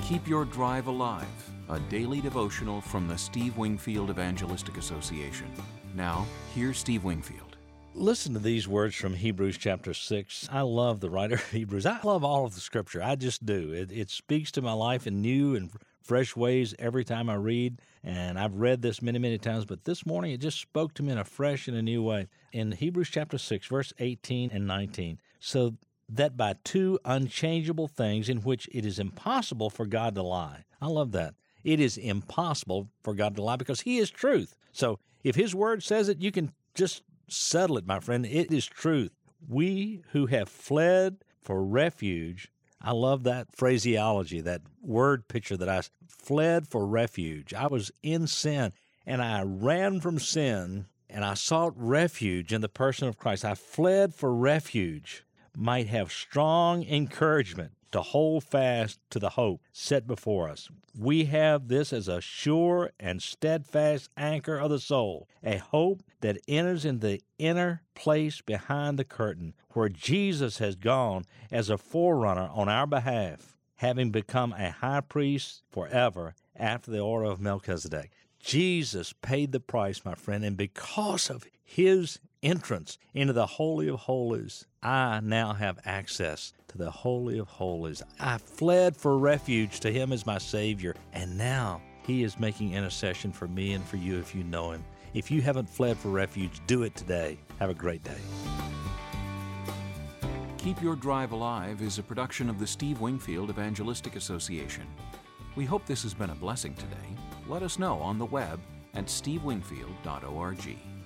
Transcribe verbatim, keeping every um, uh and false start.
Keep Your Drive Alive, a daily devotional from the Steve Wingfield Evangelistic Association. Now, here's Steve Wingfield. Listen to these words from Hebrews chapter six. I love the writer of Hebrews. I love all of the Scripture. I just do. It, it speaks to my life in new and fresh ways every time I read, and I've read this many, many times, but this morning it just spoke to me in a fresh and a new way. In Hebrews chapter six, verse eighteen and nineteen, so that by two unchangeable things in which it is impossible for God to lie. I love that. It is impossible for God to lie because He is truth. So if His Word says it, you can just settle it, my friend. It is truth. We who have fled for refuge, I love that phraseology, that word picture that I fled for refuge. I was in sin, and I ran from sin, and I sought refuge in the person of Christ. I fled for refuge, might have strong encouragement to hold fast to the hope set before us. We have this as a sure and steadfast anchor of the soul, a hope that enters in the inner place behind the curtain, where Jesus has gone as a forerunner on our behalf, having become a high priest forever after the order of Melchizedek. Jesus paid the price, my friend, and because of His entrance into the Holy of Holies, I now have access to the Holy of Holies. I fled for refuge to Him as my Savior, and now He is making intercession for me and for you if you know Him. If you haven't fled for refuge, do it today. Have a great day. Keep Your Drive Alive is a production of the Steve Wingfield Evangelistic Association. We hope this has been a blessing today. Let us know on the web at steve wingfield dot org.